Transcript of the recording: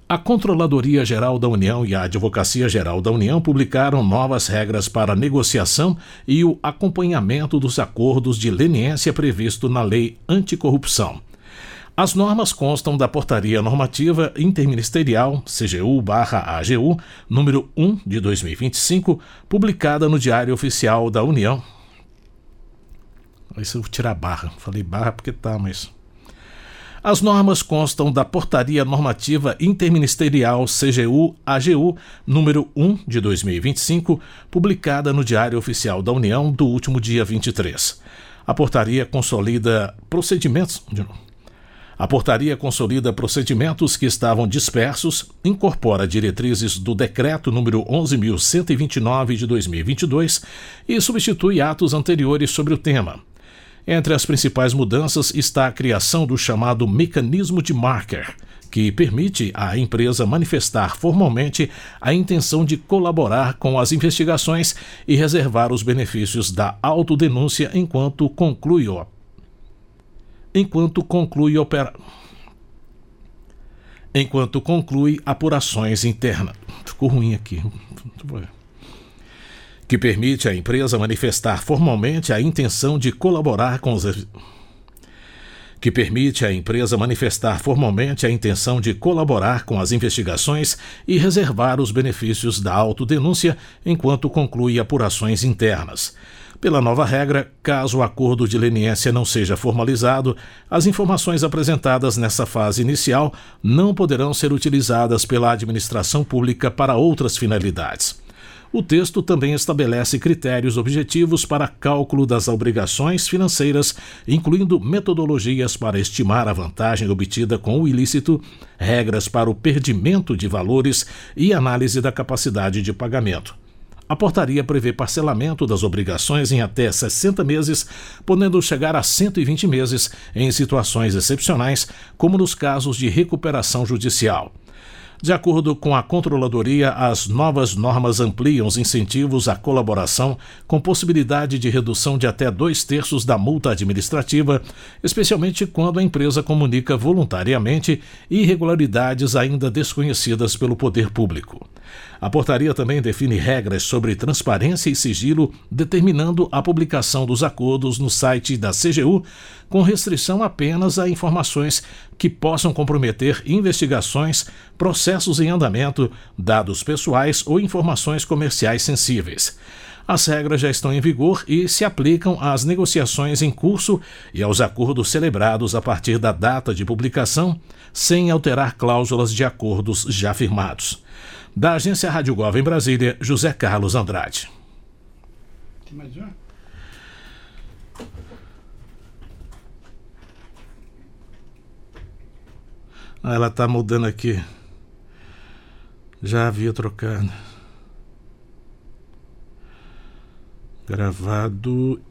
A Controladoria Geral da União e a Advocacia Geral da União publicaram novas regras para a negociação e o acompanhamento dos acordos de leniência previsto na Lei Anticorrupção. As normas constam da Portaria Normativa Interministerial, CGU/AGU, número 1 de 2025, publicada no Diário Oficial da União. Aí se eu tirar barra, falei barra porque tá, mas... As normas constam da Portaria Normativa Interministerial CGU/AGU, número 1 de 2025, publicada no Diário Oficial da União do último dia 23. A portaria consolida procedimentos que estavam dispersos, incorpora diretrizes do Decreto número 11.129 de 2022 e substitui atos anteriores sobre o tema. Entre as principais mudanças está a criação do chamado mecanismo de marker, que permite à empresa manifestar formalmente a intenção de colaborar com as investigações e reservar os benefícios da autodenúncia enquanto conclui apurações internas. Ficou ruim aqui. Que permite à empresa manifestar formalmente a intenção de colaborar com as investigações e reservar os benefícios da autodenúncia enquanto conclui apurações internas. Pela nova regra, caso o acordo de leniência não seja formalizado, as informações apresentadas nessa fase inicial não poderão ser utilizadas pela administração pública para outras finalidades. O texto também estabelece critérios objetivos para cálculo das obrigações financeiras, incluindo metodologias para estimar a vantagem obtida com o ilícito, regras para o perdimento de valores e análise da capacidade de pagamento. A portaria prevê parcelamento das obrigações em até 60 meses, podendo chegar a 120 meses em situações excepcionais, como nos casos de recuperação judicial. De acordo com a Controladoria, as novas normas ampliam os incentivos à colaboração, com possibilidade de redução de até 2/3 da multa administrativa, especialmente quando a empresa comunica voluntariamente irregularidades ainda desconhecidas pelo poder público. A portaria também define regras sobre transparência e sigilo, determinando a publicação dos acordos no site da CGU, com restrição apenas a informações que possam comprometer investigações, processos em andamento, dados pessoais ou informações comerciais sensíveis. As regras já estão em vigor e se aplicam às negociações em curso e aos acordos celebrados a partir da data de publicação, sem alterar cláusulas de acordos já firmados. Da Agência Rádio Gov em Brasília, José Carlos Andrade. Tem mais uma? Ela está mudando aqui. Já havia trocado. Gravado